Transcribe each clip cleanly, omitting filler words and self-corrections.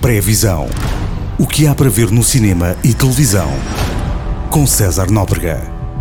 Pré-visão. O que há para ver no cinema e televisão. Com César Nóbrega.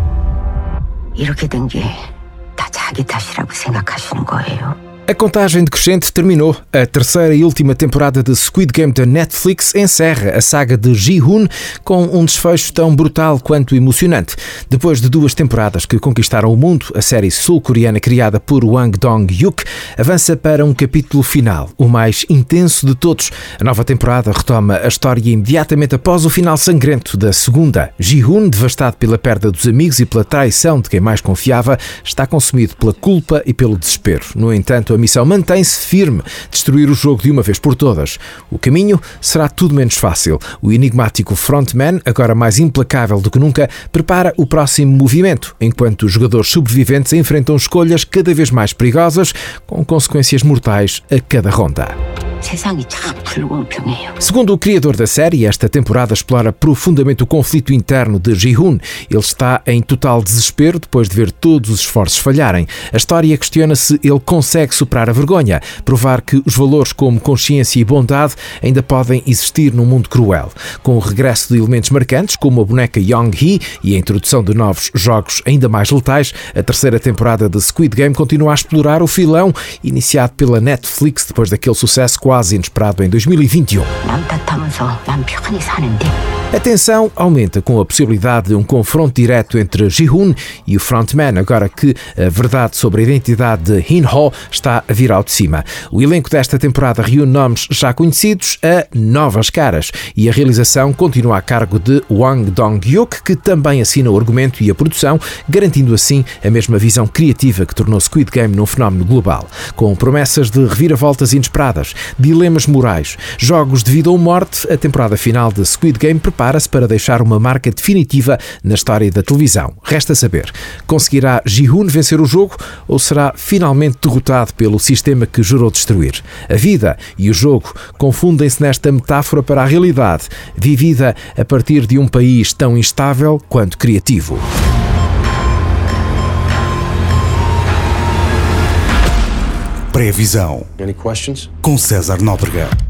이렇게 된 게 다 자기 탓이라고 생각하시는 거예요? A contagem decrescente terminou. A terceira e última temporada de Squid Game da Netflix encerra a saga de Ji-hoon com um desfecho tão brutal quanto emocionante. Depois de 2 temporadas que conquistaram o mundo, a série sul-coreana criada por Wang Dong-hyuk avança para um capítulo final, o mais intenso de todos. A nova temporada retoma a história imediatamente após o final sangrento da segunda. Ji-hoon, devastado pela perda dos amigos e pela traição de quem mais confiava, está consumido pela culpa e pelo desespero. No entanto, a missão mantém-se firme: destruir o jogo de uma vez por todas. O caminho será tudo menos fácil. O enigmático frontman, agora mais implacável do que nunca, prepara o próximo movimento, enquanto os jogadores sobreviventes enfrentam escolhas cada vez mais perigosas, com consequências mortais a cada ronda. 세상이 참 불공평해요. Segundo o criador da série, esta temporada explora profundamente o conflito interno de Ji-hoon. Ele está em total desespero depois de ver todos os esforços falharem. A história questiona se ele consegue superar a vergonha, provar que os valores como consciência e bondade ainda podem existir num mundo cruel. Com o regresso de elementos marcantes, como a boneca Young-hee e a introdução de novos jogos ainda mais letais, a terceira temporada de Squid Game continua a explorar o filão iniciado pela Netflix depois daquele sucesso quase inesperado em 2021. 남 탓하면서 남 편히 사는데. A tensão aumenta com a possibilidade de um confronto direto entre Ji-hoon e o frontman, agora que a verdade sobre a identidade de In-ho está a vir ao de cima. O elenco desta temporada reúne nomes já conhecidos a novas caras e a realização continua a cargo de Wang Dong-hyuk, que também assina o argumento e a produção, garantindo assim a mesma visão criativa que tornou Squid Game num fenómeno global. Com promessas de reviravoltas inesperadas, dilemas morais, jogos de vida ou morte, a temporada final de Squid Game prepara-se para deixar uma marca definitiva na história da televisão. Resta saber, conseguirá Ji-hoon vencer o jogo ou será finalmente derrotado pelo sistema que jurou destruir? A vida e o jogo confundem-se nesta metáfora para a realidade, vivida a partir de um país tão instável quanto criativo. Pré-visão. Any questions? Com César Nóbrega.